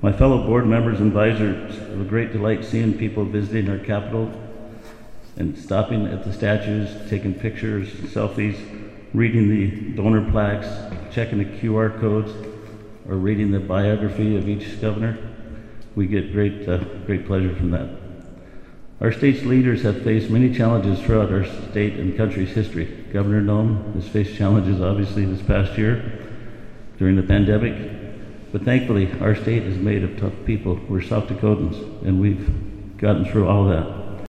My fellow board members and advisors, it was a great delight seeing people visiting our capital and stopping at the statues, taking pictures, selfies, reading the donor plaques, checking the QR codes, or reading the biography of each governor. We get great pleasure from that. Our state's leaders have faced many challenges throughout our state and country's history. Governor Noem has faced challenges obviously this past year during the pandemic, but thankfully our state is made of tough people. We're South Dakotans, and we've gotten through all that.